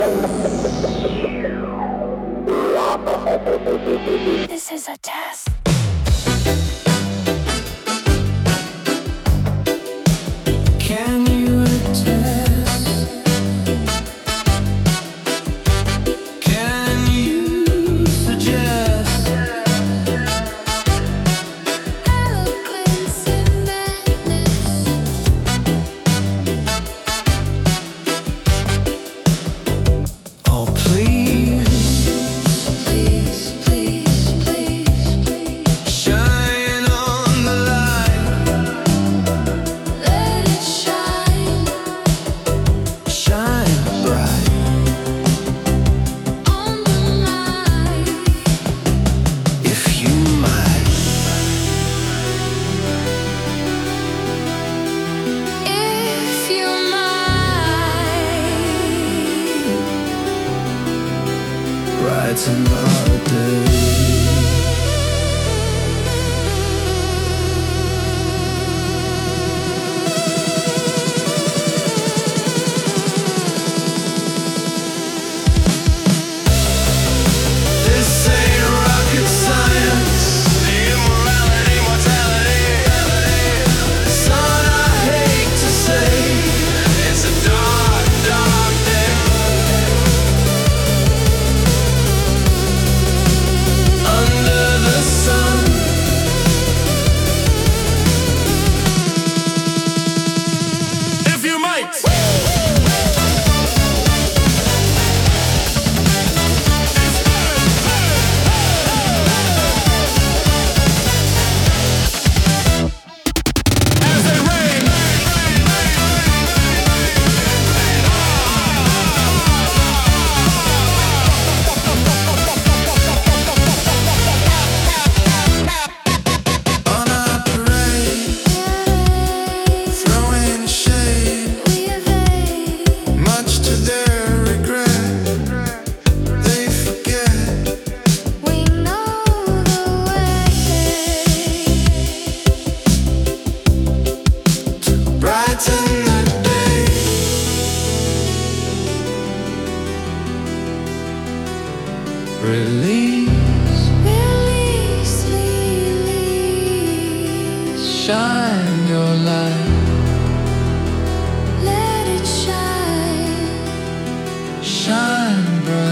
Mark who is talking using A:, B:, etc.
A: This is a test. Can you attest? Can you suggest eloquence and madness? Oh, please. Please, please, please. Shine on the light. Let it shine. Shine bright on the night. If you might. If you might. Brighten our day. This ain't rocket science. Immorality, mortality. Son, I hate to say, it's a dark, dark day. Under the sun. If you might. As they rain. On our parade, throwing shade, much to their regret. They forget we know the way to brighten the day. Release, release, release. Shine your light. Let it shine. Shine bright.